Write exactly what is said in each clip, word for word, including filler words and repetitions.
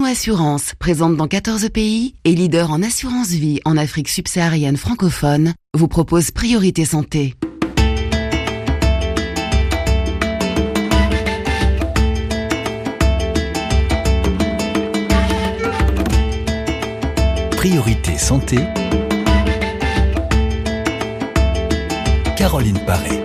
Assurance, présente dans quatorze pays et leader en assurance vie en Afrique subsaharienne francophone, vous propose Priorité Santé. Priorité Santé, Caroline Paré.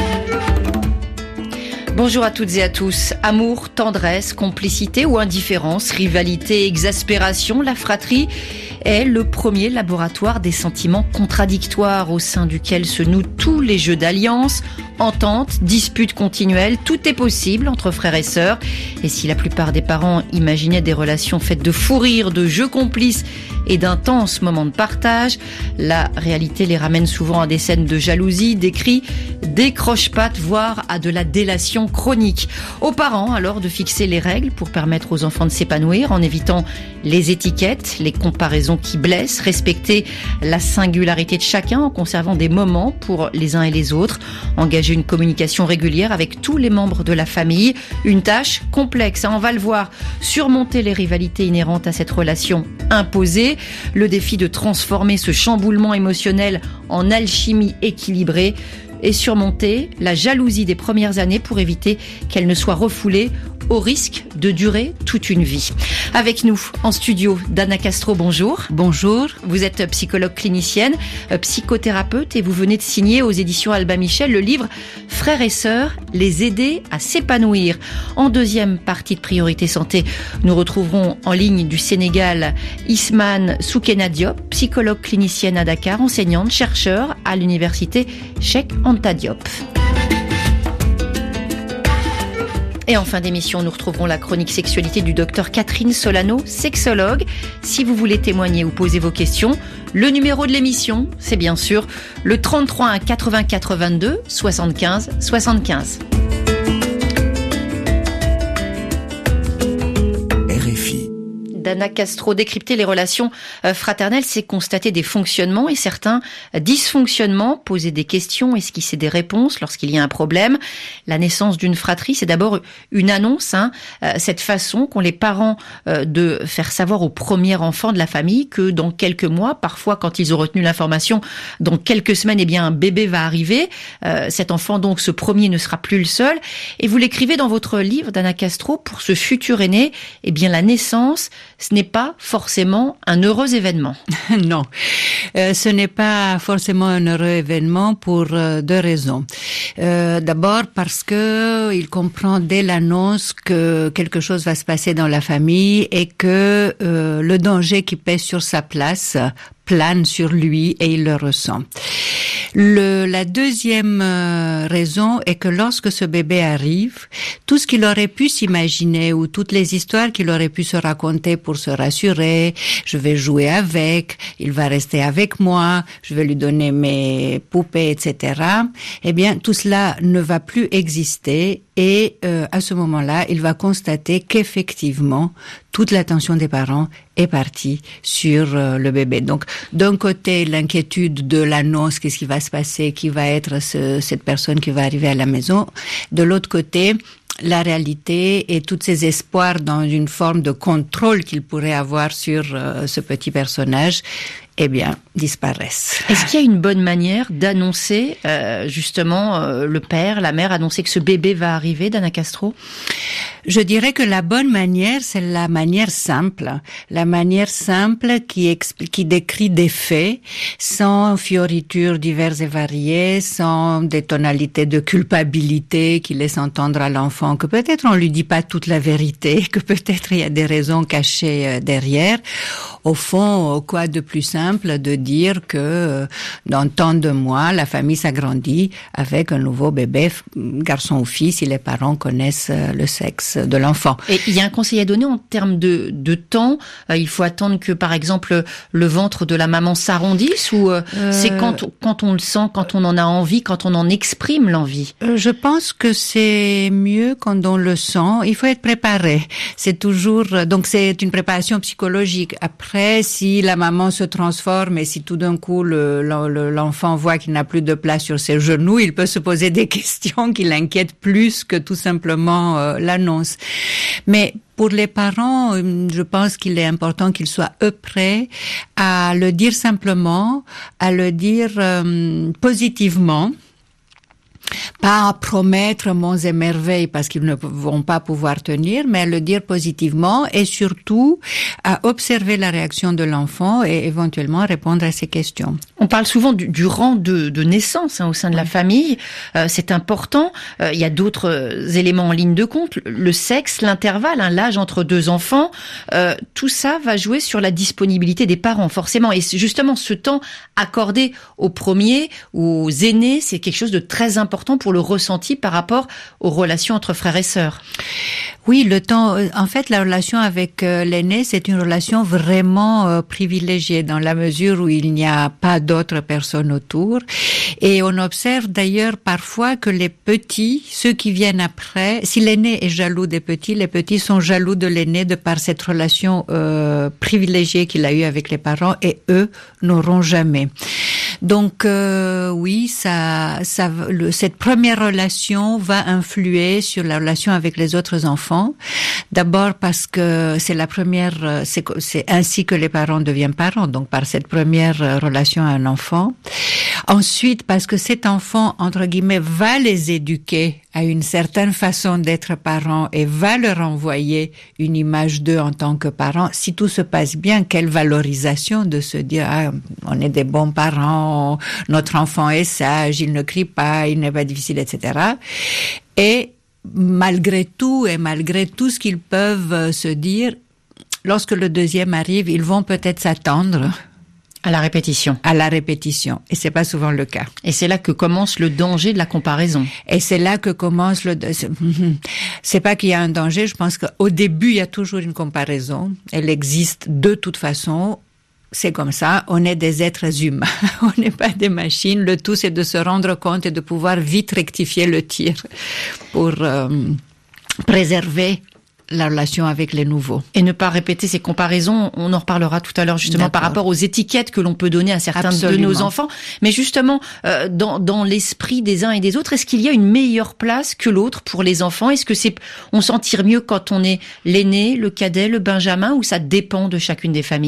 Bonjour à toutes et à tous. Amour, tendresse, complicité ou indifférence, rivalité, exaspération, la fratrie est le premier laboratoire des sentiments contradictoires au sein duquel se nouent tous les jeux d'alliance, entente, disputes continuelles. Tout est possible entre frères et sœurs. Et si la plupart des parents imaginaient des relations faites de fou rire, de jeux complices et d'intenses moments de partage, la réalité les ramène souvent à des scènes de jalousie, des cris, des croche-pattes, voire à de la délation chronique. Aux parents alors de fixer les règles pour permettre aux enfants de s'épanouir en évitant les étiquettes, les comparaisons qui blessent, respecter la singularité de chacun en conservant des moments pour les uns et les autres, engager une communication régulière avec tous les membres de la famille, une tâche complexe, hein, on va le voir, surmonter les rivalités inhérentes à cette relation imposée, le défi de transformer ce chamboulement émotionnel en alchimie équilibrée, et surmonter la jalousie des premières années pour éviter qu'elle ne soit refoulée au risque de durer toute une vie. Avec nous en studio, Dana Castro, bonjour. Bonjour. Vous êtes psychologue clinicienne, psychothérapeute et vous venez de signer aux éditions Albin Michel le livre Frères et sœurs, les aider à s'épanouir. En deuxième partie de Priorité Santé, nous retrouverons en ligne du Sénégal Ismane Soukena Diop, psychologue clinicienne à Dakar, enseignante, chercheur à l'université Cheikh Anta Diop. Et en fin d'émission, nous retrouverons la chronique sexualité du docteur Catherine Solano, sexologue. Si vous voulez témoigner ou poser vos questions, le numéro de l'émission, c'est bien sûr le trente-trois un quatre-vingt-quatre vingt-deux soixante-quinze soixante-quinze. Dana Castro, décrypter les relations fraternelles, c'est constater des fonctionnements et certains dysfonctionnements, poser des questions, esquisser des réponses lorsqu'il y a un problème. La naissance d'une fratrie, c'est d'abord une annonce, hein, cette façon qu'ont les parents de faire savoir au premier enfant de la famille que dans quelques mois, parfois quand ils ont retenu l'information, dans quelques semaines, eh bien un bébé va arriver. Euh, cet enfant donc, ce premier, ne sera plus le seul. Et vous l'écrivez dans votre livre, Dana Castro, pour ce futur aîné, eh bien la naissance, ce n'est pas forcément un heureux événement. Non, euh, ce n'est pas forcément un heureux événement pour euh, deux raisons. Euh, d'abord parce que il comprend dès l'annonce que quelque chose va se passer dans la famille et que euh, le danger qui pèse sur sa place plane sur lui et il le ressent. Le, la deuxième euh, raison est que lorsque ce bébé arrive, tout ce qu'il aurait pu s'imaginer ou toutes les histoires qu'il aurait pu se raconter pour se rassurer, je vais jouer avec, il va rester avec moi, je vais lui donner mes poupées, et cetera. Eh bien, tout cela ne va plus exister et euh, à ce moment-là, il va constater qu'effectivement, toute l'attention des parents est partie sur euh, le bébé. Donc, d'un côté, l'inquiétude de l'annonce, qu'est-ce qui va se passer, qui va être ce, cette personne qui va arriver à la maison. De l'autre côté, la réalité et tous ces espoirs dans une forme de contrôle qu'il pourrait avoir sur euh, ce petit personnage, eh bien, disparaissent. Est-ce qu'il y a une bonne manière d'annoncer, euh, justement, euh, le père, la mère, annoncer que ce bébé va arriver, Dana Castro ? Je dirais que la bonne manière, c'est la manière simple. La manière simple qui explique, qui décrit des faits, sans fioritures diverses et variées, sans des tonalités de culpabilité qui laissent entendre à l'enfant que peut-être on lui dit pas toute la vérité, que peut-être il y a des raisons cachées derrière. Au fond, quoi de plus simple de dire que dans tant de mois, la famille s'agrandit avec un nouveau bébé, garçon ou fille, si les parents connaissent le sexe de l'enfant. Et il y a un conseil à donner en termes de, de temps. Euh, il faut attendre que, par exemple, le ventre de la maman s'arrondisse ou euh, euh, c'est quand, quand on le sent, quand on en a envie, quand on en exprime l'envie? euh, Je pense que c'est mieux quand on le sent. Il faut être préparé. C'est toujours, donc c'est une préparation psychologique. Après, après, si la maman se transforme et si tout d'un coup le, le, l'enfant voit qu'il n'a plus de place sur ses genoux, il peut se poser des questions qui l'inquiètent plus que tout simplement euh, l'annonce. Mais pour les parents, je pense qu'il est important qu'ils soient eux prêts à le dire simplement, à le dire euh, positivement. Pas à promettre monts et merveilles parce qu'ils ne vont pas pouvoir tenir, mais à le dire positivement et surtout à observer la réaction de l'enfant et éventuellement répondre à ses questions. On parle souvent du, du rang de, de naissance hein, au sein de la famille. Euh, c'est important. Euh, il y a d'autres euh, éléments en ligne de compte. Le sexe, l'intervalle, hein, l'âge entre deux enfants. Euh, tout ça va jouer sur la disponibilité des parents, forcément. Et justement, ce temps accordé aux premiers ou aux aînés, c'est quelque chose de très important pour le ressenti par rapport aux relations entre frères et sœurs. Oui, le temps, en fait, la relation avec euh, l'aîné, c'est une relation vraiment euh, privilégiée dans la mesure où il n'y a pas d'autres personnes autour. Et on observe d'ailleurs parfois que les petits, ceux qui viennent après, si l'aîné est jaloux des petits, les petits sont jaloux de l'aîné de par cette relation euh, privilégiée qu'il a eue avec les parents et eux n'auront jamais. Donc euh, oui, ça, ça, le, cette première relation va influer sur la relation avec les autres enfants. D'abord parce que c'est la première, c'est, c'est ainsi que les parents deviennent parents, donc par cette première relation à un enfant. Ensuite, parce que cet enfant, entre guillemets, va les éduquer à une certaine façon d'être parents et va leur envoyer une image d'eux en tant que parents. Si tout se passe bien, quelle valorisation de se dire, ah, on est des bons parents, notre enfant est sage, il ne crie pas, il n'est pas difficile, et cetera. Et malgré tout, et malgré tout ce qu'ils peuvent se dire, lorsque le deuxième arrive, ils vont peut-être s'attendre à la répétition. À la répétition. Et c'est pas souvent le cas. Et c'est là que commence le danger de la comparaison. Et c'est là que commence le, c'est pas qu'il y a un danger, je pense qu'au début, il y a toujours une comparaison. Elle existe de toute façon. C'est comme ça. On est des êtres humains. On n'est pas des machines. Le tout, c'est de se rendre compte et de pouvoir vite rectifier le tir pour euh, préserver la relation avec les nouveaux. Et ne pas répéter ces comparaisons, on en reparlera tout à l'heure justement. D'accord. Par rapport aux étiquettes que l'on peut donner à certains Absolument. de nos enfants. Mais justement, euh, dans, dans l'esprit des uns et des autres, est-ce qu'il y a une meilleure place que l'autre pour les enfants ? Est-ce que c'est, on s'en tire mieux quand on est l'aîné, le cadet, le benjamin, ou ça dépend de chacune des familles ?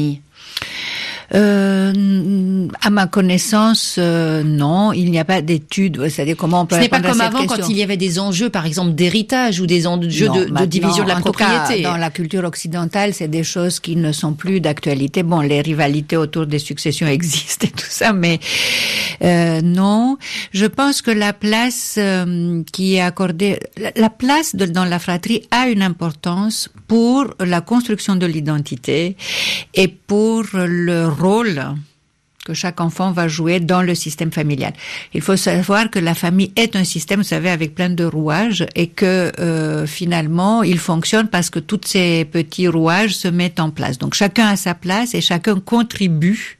Euh, à ma connaissance, euh, non, il n'y a pas d'études. C'est-à-dire comment on peut. Ce n'est pas comme avant question. Quand il y avait des enjeux, par exemple, d'héritage ou des enjeux non, de, de division de la en propriété. Tout cas, dans la culture occidentale, c'est des choses qui ne sont plus d'actualité. Bon, les rivalités autour des successions existent et tout ça, mais euh, non. Je pense que la place euh, qui est accordée, la place de, dans la fratrie a une importance pour la construction de l'identité et pour le rôle que chaque enfant va jouer dans le système familial. Il faut savoir que la famille est un système, vous savez, avec plein de rouages et que euh, finalement, il fonctionne parce que tous ces petits rouages se mettent en place. Donc chacun a sa place et chacun contribue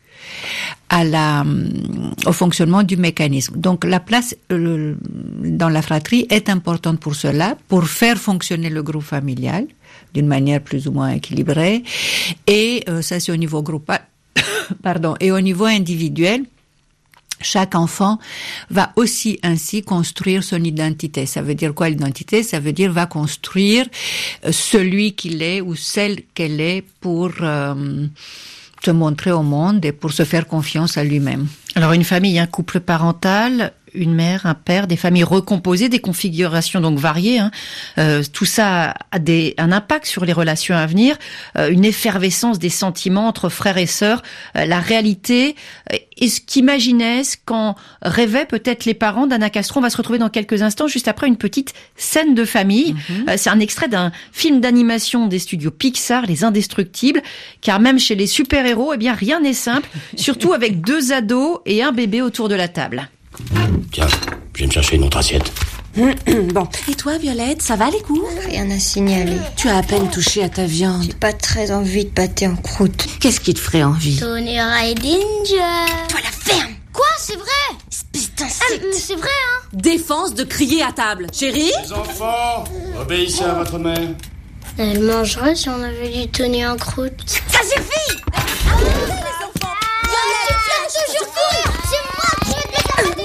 à la, au fonctionnement du mécanisme. Donc la place euh, dans la fratrie est importante pour cela, pour faire fonctionner le groupe familial d'une manière plus ou moins équilibrée. Et euh, ça, c'est au niveau groupal. Pardon. Et au niveau individuel, chaque enfant va aussi ainsi construire son identité. Ça veut dire quoi l'identité ? Ça veut dire va construire celui qu'il est ou celle qu'elle est pour euh, se montrer au monde et pour se faire confiance à lui-même. Alors une famille, un couple parental, une mère, un père, des familles recomposées, des configurations donc variées. Hein. Euh, tout ça a des, un impact sur les relations à venir, euh, une effervescence des sentiments entre frères et sœurs. Euh, la réalité, euh, et ce qu'imaginaient, ce qu'en rêvaient peut-être les parents d'Anna Castro. On va se retrouver dans quelques instants, juste après une petite scène de famille. Mm-hmm. Euh, c'est un extrait d'un film d'animation des studios Pixar, Les Indestructibles, car même chez les super-héros, eh bien rien n'est simple, surtout avec deux ados et un bébé autour de la table. Tiens, je viens de chercher une autre assiette. Bon, et toi, Violette, ça va les cours ? Rien à signaler. Tu as à peine touché à ta viande. J'ai pas très envie de pâté en croûte. Qu'est-ce qui te ferait envie ? Tony Redinger. Toi la ferme. Quoi, c'est vrai ? Espèce d'insecte. Ah, c'est vrai, hein ? Défense de crier à table. Chérie ? Les enfants, obéissez à votre mère. Elle mangerait si on avait du Tony en croûte. Ça suffit ! toujours courir. C'est moi qui ai décapité.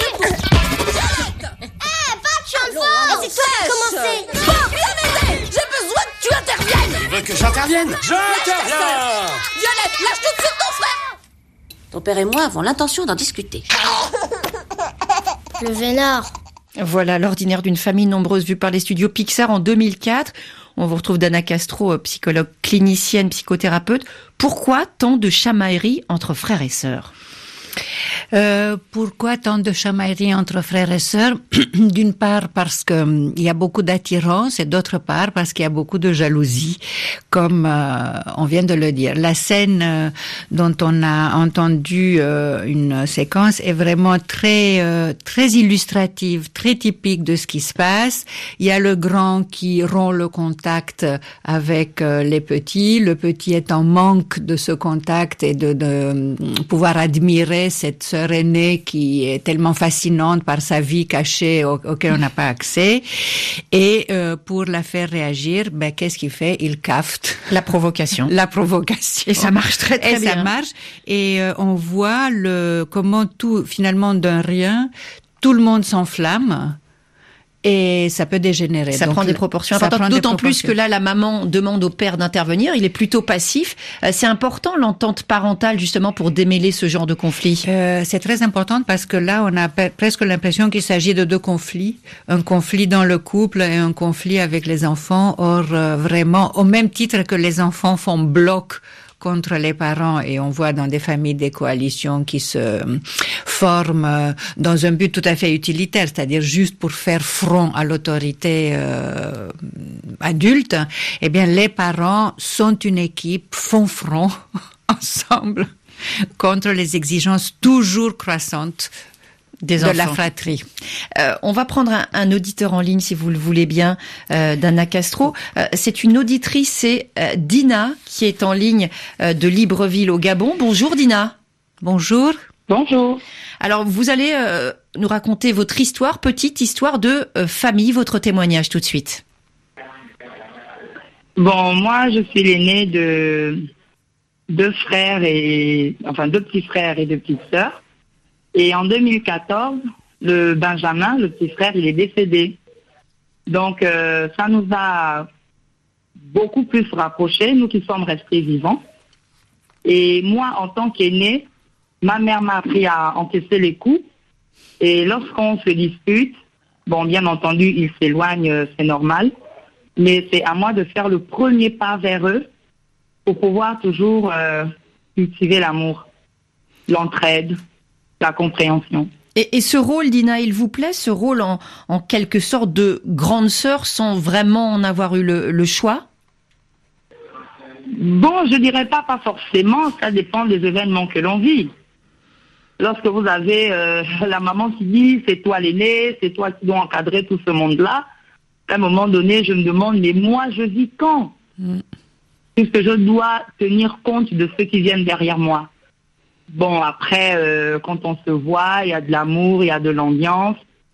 Eh, pas de chance. C'est toi qui as commencé. Bon, Violette, j'ai besoin que tu interviennes. Tu veux que j'intervienne? J'interviens! Violette, lâche tout de suite ton frère. Ton père et moi avons l'intention d'en discuter. Le vénard. Voilà l'ordinaire d'une famille nombreuse vue par les studios Pixar en deux mille quatre. On vous retrouve Dana Castro, psychologue clinicienne, psychothérapeute. Pourquoi tant de chamailleries entre frères et sœurs ? Euh, pourquoi tant de chamailleries entre frères et sœurs? D'une part parce que hum, il y a beaucoup d'attirance et d'autre part parce qu'il y a beaucoup de jalousie, comme euh, on vient de le dire. La scène euh, dont on a entendu euh, une séquence est vraiment très euh, très illustrative, très typique de ce qui se passe. Il y a le grand qui rompt le contact avec euh, les petits. Le petit est en manque de ce contact et de, de, de pouvoir admirer cette sœur aînée qui est tellement fascinante par sa vie cachée au, auquel on n'a pas accès. Et euh, pour la faire réagir, ben qu'est-ce qu'il fait? Il cafte. La provocation. La provocation. Et ça marche très très et bien. Et ça marche. Et euh, on voit le comment tout, finalement, d'un rien, tout le monde s'enflamme. Et ça peut dégénérer. Ça Donc, prend des proportions ça importantes, prend des d'autant plus proportions. que là, la maman demande au père d'intervenir. Il est plutôt passif. Euh, c'est important, l'entente parentale, justement, pour démêler ce genre de conflit. Euh, c'est très important parce que là, on a pe- presque l'impression qu'il s'agit de deux conflits. Un conflit dans le couple et un conflit avec les enfants. Or, euh, vraiment, au même titre que les enfants font bloc contre les parents et on voit dans des familles des coalitions qui se forment dans un but tout à fait utilitaire, c'est-à-dire juste pour faire front à l'autorité euh, adulte, eh bien les parents sont une équipe, font front ensemble contre les exigences toujours croissantes Des de enfants. la fratrie. Euh, on va prendre un, un auditeur en ligne, si vous le voulez bien, euh, Dana Castro. Euh, c'est une auditrice, c'est euh, Dina, qui est en ligne euh, de Libreville au Gabon. Bonjour Dina. Bonjour. Bonjour. Alors, vous allez euh, nous raconter votre histoire, petite histoire de euh, famille, votre témoignage tout de suite. Bon, moi, je suis l'aînée de deux frères et, enfin, deux petits frères et deux petites sœurs. Et en deux mille quatorze, le Benjamin, le petit frère, il est décédé. Donc, euh, ça nous a beaucoup plus rapprochés, nous qui sommes restés vivants. Et moi, en tant qu'aînée, ma mère m'a appris à encaisser les coups. Et lorsqu'on se dispute, bon, bien entendu, ils s'éloignent, c'est normal. Mais c'est à moi de faire le premier pas vers eux pour pouvoir toujours euh, cultiver l'amour, l'entraide, la compréhension. Et, et ce rôle, Dina, il vous plaît, ce rôle en, en quelque sorte de grande sœur sans vraiment en avoir eu le, le choix? Bon, je dirais pas pas forcément, ça dépend des événements que l'on vit. Lorsque vous avez euh, la maman qui dit c'est toi l'aîné, c'est toi qui dois encadrer tout ce monde-là, à un moment donné, je me demande, mais moi, je vis quand? Mm. Puisque je dois tenir compte de ceux qui viennent derrière moi. Bon, après, euh, quand on se voit, il y a de l'amour, il y a de l'ambiance.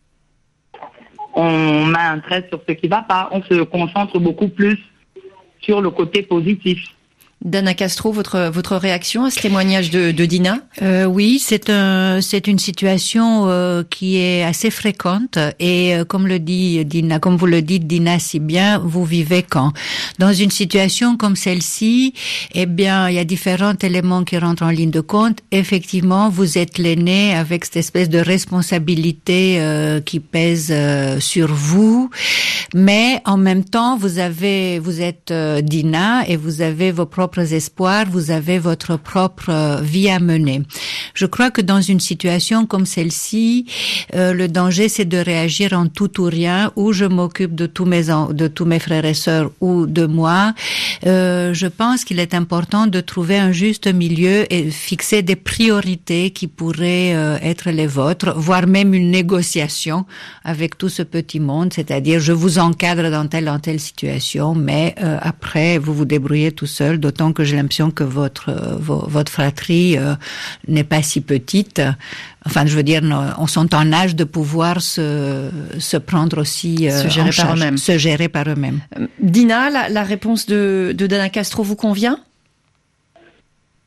On met un trait sur ce qui ne va pas. On se concentre beaucoup plus sur le côté positif. Dana Castro, votre votre réaction à ce témoignage de, de Dina? euh, Oui, c'est un c'est une situation euh, qui est assez fréquente et euh, comme le dit Dina, comme vous le dites Dina si bien, vous vivez quand? Dans une situation comme celle-ci, eh bien, il y a différents éléments qui rentrent en ligne de compte. Effectivement, vous êtes l'aîné avec cette espèce de responsabilité euh, qui pèse euh, sur vous, mais en même temps, vous avez vous êtes euh, Dina et vous avez vos propres espoirs, vous avez votre propre vie à mener. Je crois que dans une situation comme celle-ci, euh, le danger c'est de réagir en tout ou rien, ou je m'occupe de tous mes de tous mes frères et sœurs ou de moi. Euh, je pense qu'il est important de trouver un juste milieu et fixer des priorités qui pourraient euh, être les vôtres, voire même une négociation avec tout ce petit monde, c'est-à-dire je vous encadre dans telle ou telle situation, mais euh, après vous vous débrouillez tout seul, d'autant que j'ai l'impression que votre euh, votre fratrie euh, n'est pas si petite. Enfin, je veux dire, on sont en âge de pouvoir se se prendre aussi euh, se gérer en charge, par eux-mêmes. Se gérer par eux-mêmes. Dina, la, la réponse de, de Dana Castro vous convient?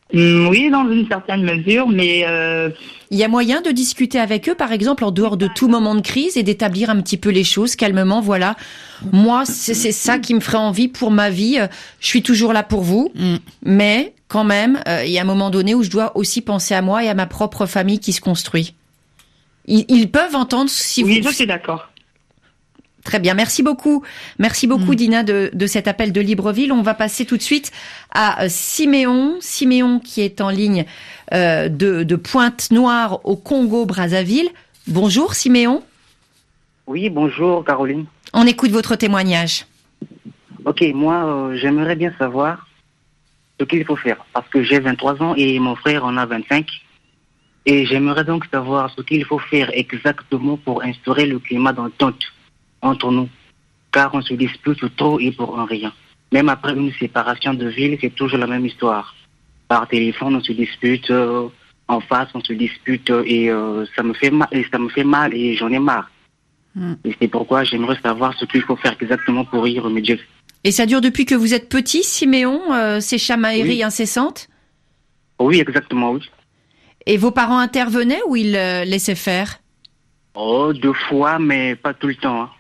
Mm, oui, dans une certaine mesure, mais... Euh... Il y a moyen de discuter avec eux, par exemple, en dehors de tout moment de crise et d'établir un petit peu les choses calmement. Voilà, moi, c'est, c'est ça qui me ferait envie pour ma vie. Je suis toujours là pour vous, mm. mais quand même, euh, il y a un moment donné où je dois aussi penser à moi et à ma propre famille qui se construit. Ils, ils peuvent entendre si oui, vous... Oui, je suis d'accord. Très bien, merci beaucoup. Merci beaucoup, mmh. Dina, de, de cet appel de Libreville. On va passer tout de suite à Siméon. Siméon qui est en ligne euh, de, de Pointe-Noire au Congo-Brazzaville. Bonjour, Siméon. Oui, bonjour, Caroline. On écoute votre témoignage. Ok, moi, euh, j'aimerais bien savoir ce qu'il faut faire. Parce que j'ai vingt-trois ans et mon frère en a vingt-cinq. Et j'aimerais donc savoir ce qu'il faut faire exactement pour instaurer le climat d'entente entre nous, car on se dispute trop et pour un rien. Même après une séparation de ville, c'est toujours la même histoire. Par téléphone, on se dispute, euh, en face, on se dispute, euh, et euh, ça me fait mal, et ça me fait mal, et j'en ai marre. Mm. Et c'est pourquoi j'aimerais savoir ce qu'il faut faire exactement pour y remédier. Et ça dure depuis que vous êtes petit, Siméon, euh, ces chamailleries oui. incessantes ? Oui, exactement, oui. Et vos parents intervenaient ou ils euh, laissaient faire ? Oh, deux fois, mais pas tout le temps, hein.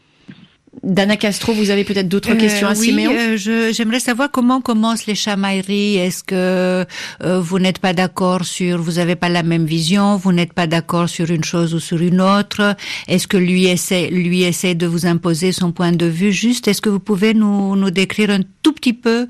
Dana Castro, vous avez peut-être d'autres euh, questions à oui, Siméon ? euh, je, j'aimerais savoir comment commencent les chamailleries. Est-ce que euh, vous n'êtes pas d'accord sur, vous n'avez pas la même vision, vous n'êtes pas d'accord sur une chose ou sur une autre ? Est-ce que lui essaie, lui essaie de vous imposer son point de vue juste ? Est-ce que vous pouvez nous, nous décrire un tout petit peu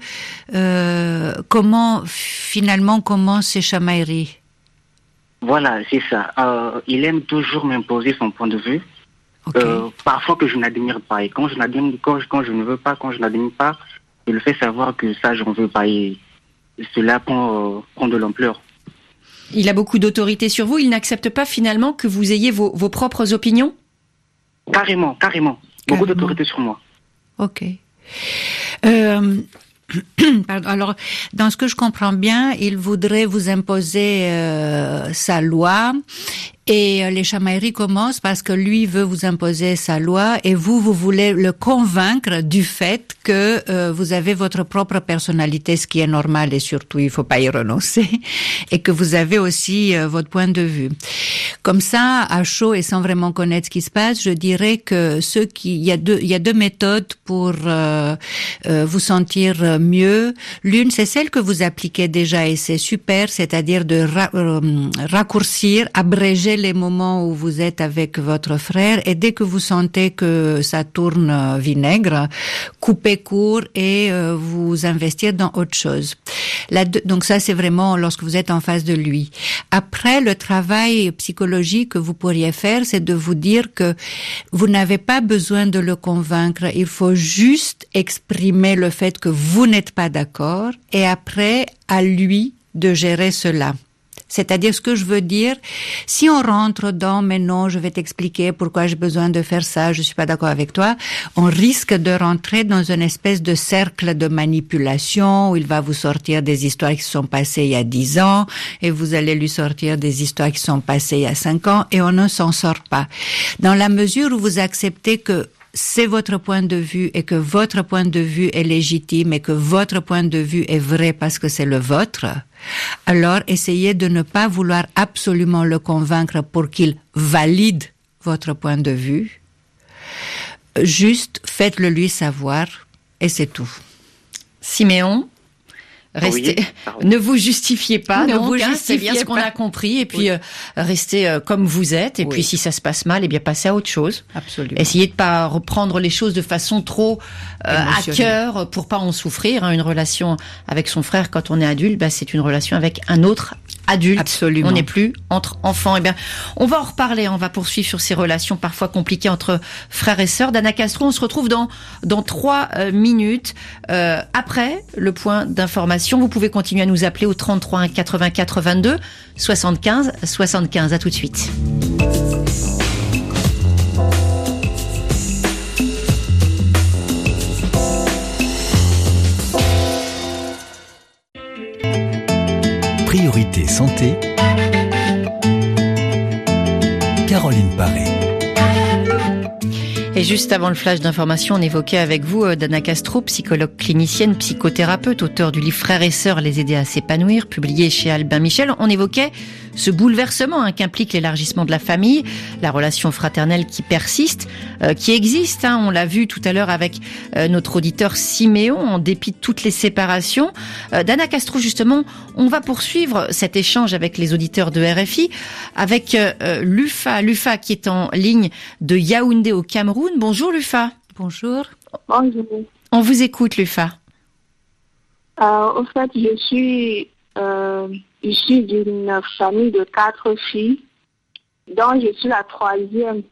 euh, comment finalement commencent ces chamailleries ? Voilà, c'est ça. Euh, il aime toujours m'imposer son point de vue. Okay. Euh, parfois que je n'admire pas. Et quand je n'admire, quand, quand je ne veux pas, quand je n'admire pas, je le fais savoir que ça, je ne veux pas. Et cela prend, euh, prend de l'ampleur. Il a beaucoup d'autorité sur vous. Il n'accepte pas finalement que vous ayez vos, vos propres opinions ? Carrément, carrément. Beaucoup carrément. D'autorité sur moi. Ok. Euh... Pardon. Alors, dans ce que je comprends bien, il voudrait vous imposer euh, sa loi. Et les chamailleries commencent parce que lui veut vous imposer sa loi et vous, vous voulez le convaincre du fait que euh, vous avez votre propre personnalité, ce qui est normal et surtout il faut pas y renoncer, et que vous avez aussi euh, votre point de vue. Comme ça, à chaud et sans vraiment connaître ce qui se passe, je dirais que ceux qui, il y a deux, il y a deux méthodes pour euh, euh, vous sentir mieux. L'une, c'est celle que vous appliquez déjà et c'est super, c'est-à-dire de ra- euh, raccourcir, abréger les moments où vous êtes avec votre frère et dès que vous sentez que ça tourne vinaigre, coupez court et euh, vous investir dans autre chose. Là, donc ça, c'est vraiment lorsque vous êtes en face de lui. Après, le travail psychologique que vous pourriez faire, c'est de vous dire que vous n'avez pas besoin de le convaincre. Il faut juste exprimer le fait que vous n'êtes pas d'accord et après, à lui de gérer cela. C'est-à-dire, ce que je veux dire, si on rentre dans « mais non, je vais t'expliquer pourquoi j'ai besoin de faire ça, je suis pas d'accord avec toi », on risque de rentrer dans une espèce de cercle de manipulation où il va vous sortir des histoires qui sont passées il y a dix ans et vous allez lui sortir des histoires qui sont passées il y a cinq ans et on ne s'en sort pas. Dans la mesure où vous acceptez que c'est votre point de vue et que votre point de vue est légitime et que votre point de vue est vrai parce que c'est le vôtre, alors essayez de ne pas vouloir absolument le convaincre pour qu'il valide votre point de vue. Juste faites-le lui savoir et c'est tout. Siméon, restez, oui, ne vous justifiez pas, ne donc, vous hein, justifiez c'est bien ce qu'on pas. a compris, et puis oui. euh, restez euh, comme vous êtes, et oui. puis si ça se passe mal, et bien passez à autre chose. Absolument. Essayez de pas reprendre les choses de façon trop euh, à cœur pour pas en souffrir. Hein. Une relation avec son frère quand on est adulte, bah, c'est une relation avec un autre adulte. Absolument. On n'est plus entre enfants. Eh bien, on va en reparler. On va poursuivre sur ces relations parfois compliquées entre frères et sœurs. Dana Castro, on se retrouve dans dans trois euh, minutes euh, après le point d'information. Vous pouvez continuer à nous appeler au trente-trois un quatre-vingt-quatre vingt-deux soixante-quinze soixante-quinze. À tout de suite. Priorité santé, Caroline Paré. Et juste avant le flash d'information, on évoquait avec vous euh, Dana Castro, psychologue clinicienne, psychothérapeute, auteur du livre Frères et Sœurs, les aider à s'épanouir, publié chez Albin Michel. On évoquait ce bouleversement hein, qu'implique l'élargissement de la famille, la relation fraternelle qui persiste, euh, qui existe. Hein, on l'a vu tout à l'heure avec euh, notre auditeur Siméon, en dépit de toutes les séparations. Euh, Dana Castro, justement, on va poursuivre cet échange avec les auditeurs de R F I, avec euh, Lufa, Lufa qui est en ligne de Yaoundé au Cameroun. Bonjour Lufa. Bonjour. Bonjour. On vous écoute Lufa. Euh, au fait, je suis euh, issue d'une famille de quatre filles, dont je suis la troisième.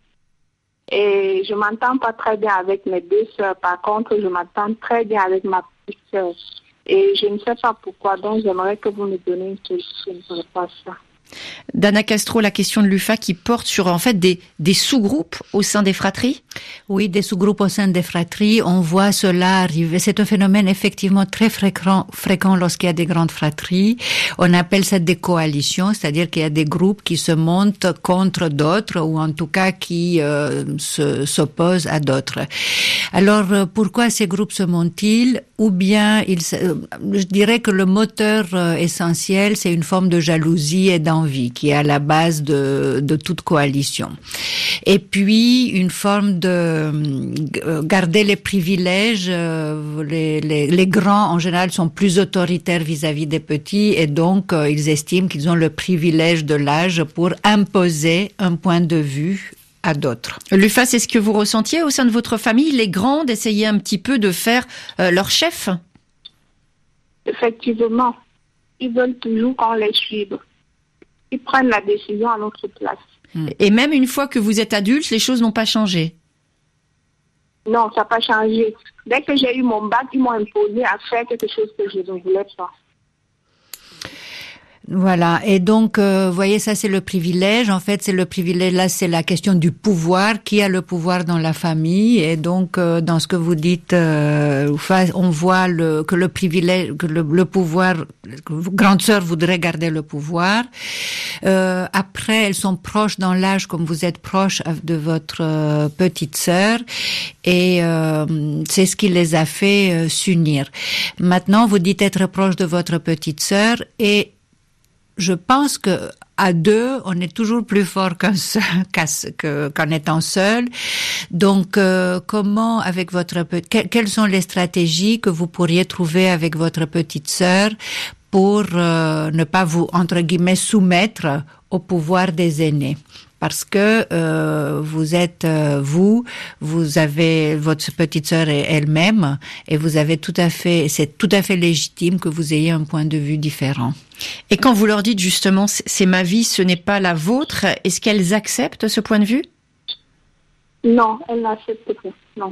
Et je m'entends pas très bien avec mes deux sœurs. Par contre, je m'entends très bien avec ma petite sœur. Et je ne sais pas pourquoi, donc j'aimerais que vous me donniez une solution par rapport à ça. Dana Castro, la question de Lufa qui porte sur en fait des, des sous-groupes au sein des fratries. Oui, des sous-groupes au sein des fratries. On voit cela arriver. C'est un phénomène effectivement très fréquent, fréquent lorsqu'il y a des grandes fratries. On appelle ça des coalitions, c'est-à-dire qu'il y a des groupes qui se montent contre d'autres ou en tout cas qui euh, se, s'opposent à d'autres. Alors, euh, pourquoi ces groupes se montent-ils? Ou bien, ils, euh, je dirais que le moteur euh, essentiel, c'est une forme de jalousie et d'envie qui est à la base de, de toute coalition. Et puis, une forme de euh, garder les privilèges. Euh, les, les, les grands, en général, sont plus autoritaires vis-à-vis des petits et donc, euh, ils estiment qu'ils ont le privilège de l'âge pour imposer un point de vue à d'autres. Lufa, c'est ce que vous ressentiez au sein de votre famille, les grands d'essayer un petit peu de faire euh, leur chef? Effectivement, ils veulent toujours qu'on les suive. Ils prennent la décision à notre place. Et même une fois que vous êtes adulte, les choses n'ont pas changé? Non, ça n'a pas changé. Dès que j'ai eu mon bac, ils m'ont imposé à faire quelque chose que je ne voulais pas. Voilà. Et donc, euh, vous voyez, ça c'est le privilège. En fait, c'est le privilège. Là, c'est la question du pouvoir. Qui a le pouvoir dans la famille? Et donc, euh, dans ce que vous dites, euh, on voit le, que le privilège, que le, le pouvoir, que grande sœur voudrait garder le pouvoir. Euh, après, elles sont proches dans l'âge, comme vous êtes proche de votre euh, petite sœur, et euh, c'est ce qui les a fait euh, s'unir. Maintenant, vous dites être proche de votre petite sœur et je pense que à deux, on est toujours plus fort qu'un seul, qu'en étant seul. Donc, euh, comment avec votre petite, quelles sont les stratégies que vous pourriez trouver avec votre petite sœur pour euh, ne pas vous entre guillemets soumettre au pouvoir des aînés? Parce que euh, vous êtes euh, vous, vous avez votre petite sœur elle-même, et vous avez tout à fait, c'est tout à fait légitime que vous ayez un point de vue différent. Et quand vous leur dites justement, c'est ma vie, ce n'est pas la vôtre, est-ce qu'elles acceptent ce point de vue? Non, elles n'acceptent pas. Non.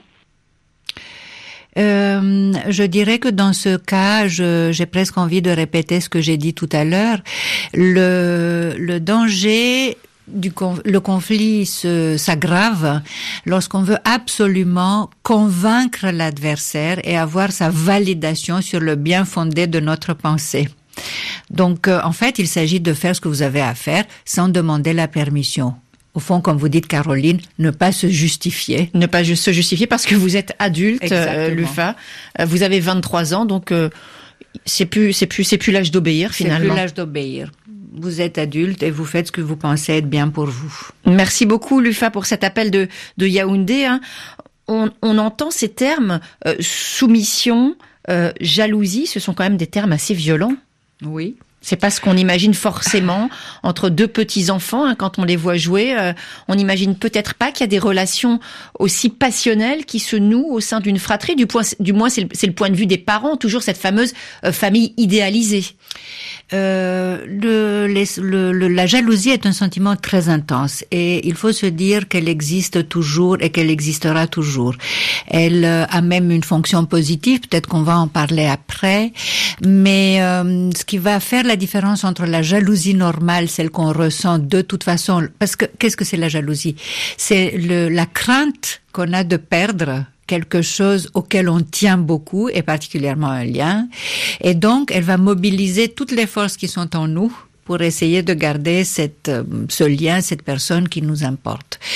Euh, je dirais que dans ce cas, je, j'ai presque envie de répéter ce que j'ai dit tout à l'heure. Le, le danger du le conflit se, s'aggrave lorsqu'on veut absolument convaincre l'adversaire et avoir sa validation sur le bien fondé de notre pensée. Donc, euh, en fait, il s'agit de faire ce que vous avez à faire sans demander la permission. Au fond, comme vous dites, Caroline, ne pas se justifier. Ne pas se justifier parce que vous êtes adulte, euh, Lufa. Vous avez vingt-trois ans, donc euh, c'est plus, c'est plus, c'est plus l'âge d'obéir finalement. C'est plus l'âge d'obéir. Vous êtes adulte et vous faites ce que vous pensez être bien pour vous. Merci beaucoup, Lufa, pour cet appel de, de Yaoundé. Hein. On, on entend ces termes euh, soumission, euh, jalousie. Ce sont quand même des termes assez violents. Oui. C'est pas ce qu'on imagine forcément entre deux petits enfants hein, quand on les voit jouer. Euh, on n'imagine peut-être pas qu'il y a des relations aussi passionnelles qui se nouent au sein d'une fratrie. Du, point, du moins, c'est le, c'est le point de vue des parents. Toujours cette fameuse euh, famille idéalisée. Euh, le, les, le, le, la jalousie est un sentiment très intense et il faut se dire qu'elle existe toujours et qu'elle existera toujours. Elle euh, a même une fonction positive, peut-être qu'on va en parler après, mais euh, ce qui va faire la différence entre la jalousie normale, celle qu'on ressent de toute façon, parce que qu'est-ce que c'est la jalousie? C'est le, la crainte qu'on a de perdre quelque chose auquel on tient beaucoup, et particulièrement un lien. Et donc, elle va mobiliser toutes les forces qui sont en nous pour essayer de garder cette, ce lien, cette personne qui nous importe.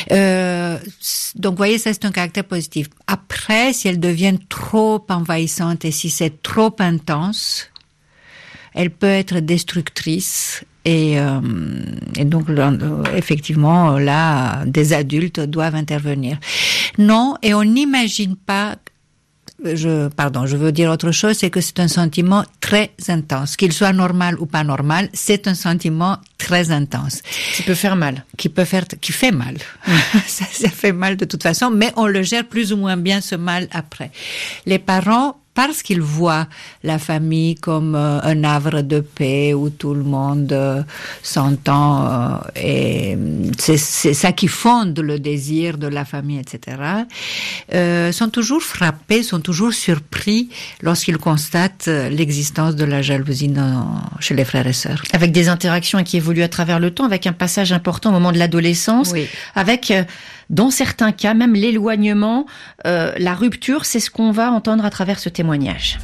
Euh, donc, vous voyez, ça, c'est un caractère positif. Après, si elles deviennent trop envahissantes et si c'est trop intense, elle peut être destructrice et, euh, et donc effectivement là des adultes doivent intervenir. Non, et on n'imagine pas. Je, pardon, je veux dire autre chose, c'est que c'est un sentiment très intense. Qu'il soit normal ou pas normal, c'est un sentiment très intense. Qui peut faire mal. Qui peut faire, qui fait mal. Mmh. ça, ça fait mal de toute façon, mais on le gère plus ou moins bien ce mal après. Les parents, parce qu'ils voient la famille comme euh, un havre de paix où tout le monde euh, s'entend euh, et c'est, c'est ça qui fonde le désir de la famille, et cetera, euh, sont toujours frappés, sont toujours surpris lorsqu'ils constatent l'existence de la jalousie dans, chez les frères et sœurs. Avec des interactions qui évoluent à travers le temps, avec un passage important au moment de l'adolescence, oui. avec... Euh, Dans certains cas, même l'éloignement, euh, la rupture, c'est ce qu'on va entendre à travers ce témoignage.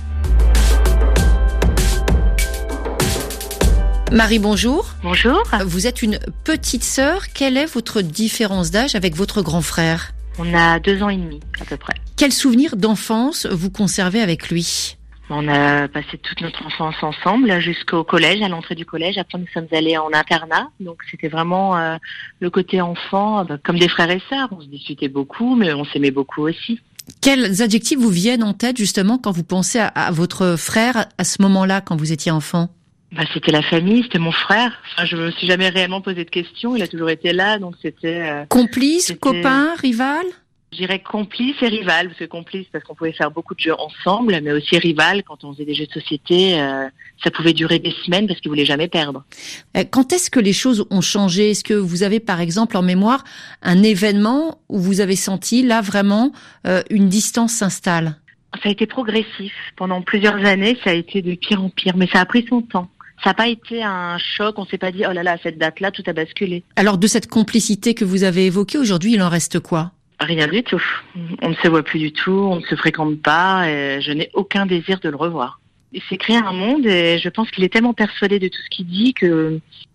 Marie, bonjour. Bonjour. Vous êtes une petite sœur. Quelle est votre différence d'âge avec votre grand frère ? On a deux ans et demi, à peu près. Quel souvenir d'enfance vous conservez avec lui ? On a passé toute notre enfance ensemble jusqu'au collège, à l'entrée du collège. Après, nous sommes allés en internat. Donc, c'était vraiment euh, le côté enfant, bah, comme des frères et sœurs. On se disputait beaucoup, mais on s'aimait beaucoup aussi. Quels adjectifs vous viennent en tête, justement, quand vous pensez à, à votre frère à ce moment-là, quand vous étiez enfant ? Bah, c'était la famille, c'était mon frère. Enfin, je me suis jamais réellement posé de questions. Il a toujours été là, donc c'était... Euh, Complice, c'était... copain, rival ? Je dirais complice et rival, parce que complice parce qu'on pouvait faire beaucoup de jeux ensemble, mais aussi rival quand on faisait des jeux de société, euh, ça pouvait durer des semaines parce qu'il voulait jamais perdre. Quand est-ce que les choses ont changé ? Est-ce que vous avez par exemple en mémoire un événement où vous avez senti là vraiment euh, une distance s'installe ? Ça a été progressif. Pendant plusieurs années, ça a été de pire en pire, mais ça a pris son temps. Ça n'a pas été un choc, on s'est pas dit « oh là là, à cette date-là, tout a basculé ». Alors de cette complicité que vous avez évoquée, aujourd'hui, il en reste quoi ? Rien du tout. On ne se voit plus du tout, on ne se fréquente pas, et je n'ai aucun désir de le revoir. Il s'est créé un monde et je pense qu'il est tellement persuadé de tout ce qu'il dit que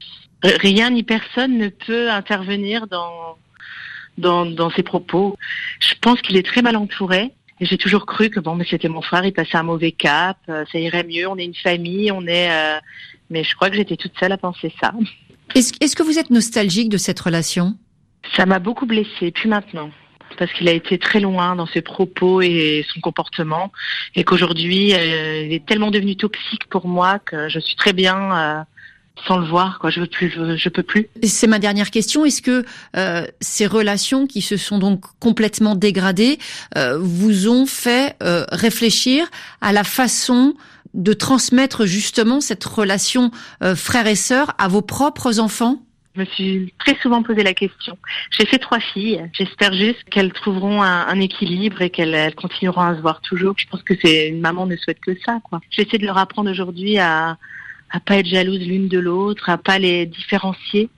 rien ni personne ne peut intervenir dans, dans, dans ses propos. Je pense qu'il est très mal entouré et j'ai toujours cru que bon, mais c'était mon frère, il passait un mauvais cap, ça irait mieux, on est une famille, on est... Euh... Mais je crois que j'étais toute seule à penser ça. Est-ce, est-ce que vous êtes nostalgique de cette relation ? Ça m'a beaucoup blessée, puis maintenant. Parce qu'il a été très loin dans ses propos et son comportement, et qu'aujourd'hui, euh, il est tellement devenu toxique pour moi que je suis très bien euh, sans le voir, quoi. Je veux plus, je, je peux plus. C'est ma dernière question. Est-ce que euh, ces relations qui se sont donc complètement dégradées euh, vous ont fait euh, réfléchir à la façon de transmettre justement cette relation euh, frère et sœur à vos propres enfants ? Je me suis très souvent posé la question. J'ai fait trois filles. J'espère juste qu'elles trouveront un, un équilibre et qu'elles elles continueront à se voir toujours. Je pense que c'est une maman ne souhaite que ça, quoi. J'essaie de leur apprendre aujourd'hui à à pas être jalouses l'une de l'autre, à pas les différencier.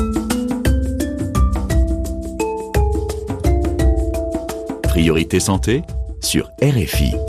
Priorité santé sur R F I.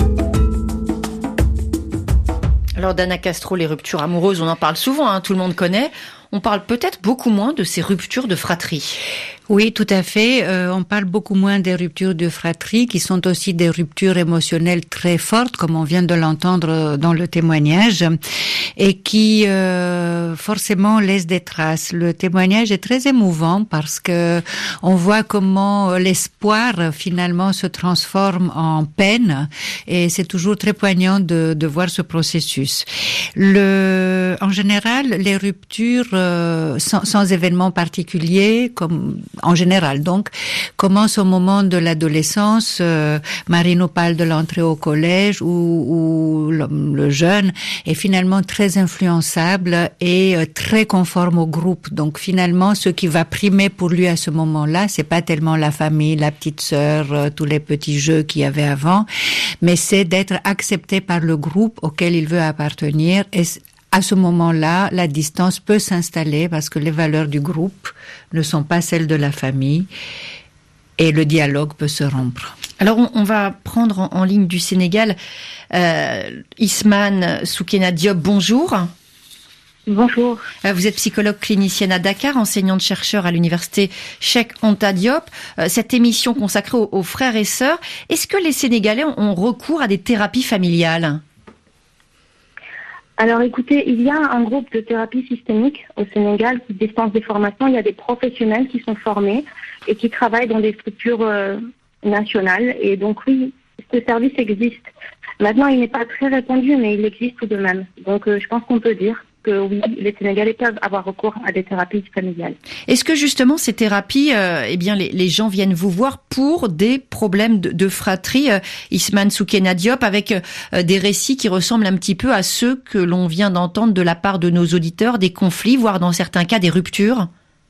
Alors Dana Castro, les ruptures amoureuses, on en parle souvent, hein, tout le monde connaît. On parle peut-être beaucoup moins de ces ruptures de fratrie. Oui, tout à fait. Euh, on parle beaucoup moins des ruptures de fratrie, qui sont aussi des ruptures émotionnelles très fortes, comme on vient de l'entendre dans le témoignage, et qui euh, forcément laissent des traces. Le témoignage est très émouvant parce que on voit comment l'espoir finalement se transforme en peine, et c'est toujours très poignant de, de voir ce processus. Le, en général, les ruptures euh, sans, sans événement particulier, comme en général, donc, commence au moment de l'adolescence. Euh, Marie nous parle de l'entrée au collège où, où le, le jeune est finalement très influençable et euh, très conforme au groupe. Donc finalement, ce qui va primer pour lui à ce moment-là, c'est pas tellement la famille, la petite sœur, euh, tous les petits jeux qu'il y avait avant, mais c'est d'être accepté par le groupe auquel il veut appartenir. Et à ce moment-là, la distance peut s'installer parce que les valeurs du groupe ne sont pas celles de la famille et le dialogue peut se rompre. Alors, on, on va prendre en, en ligne du Sénégal euh, Isman Soukena Diop. Bonjour. Bonjour. Vous êtes psychologue clinicienne à Dakar, enseignante-chercheur à l'université Cheikh Anta Diop. Cette émission consacrée aux, aux frères et sœurs, est-ce que les Sénégalais ont recours à des thérapies familiales ? Alors écoutez, il y a un groupe de thérapie systémique au Sénégal qui dispense des formations. Il y a des professionnels qui sont formés et qui travaillent dans des structures euh, nationales. Et donc oui, ce service existe. Maintenant, il n'est pas très répandu, mais il existe tout de même. Donc euh, je pense qu'on peut dire que oui, les Sénégalais peuvent avoir recours à des thérapies familiales. Est-ce que justement ces thérapies, euh, eh bien les, les gens viennent vous voir pour des problèmes de, de fratrie, euh, Ismane Soukena Diop, avec euh, des récits qui ressemblent un petit peu à ceux que l'on vient d'entendre de la part de nos auditeurs, des conflits, voire dans certains cas des ruptures?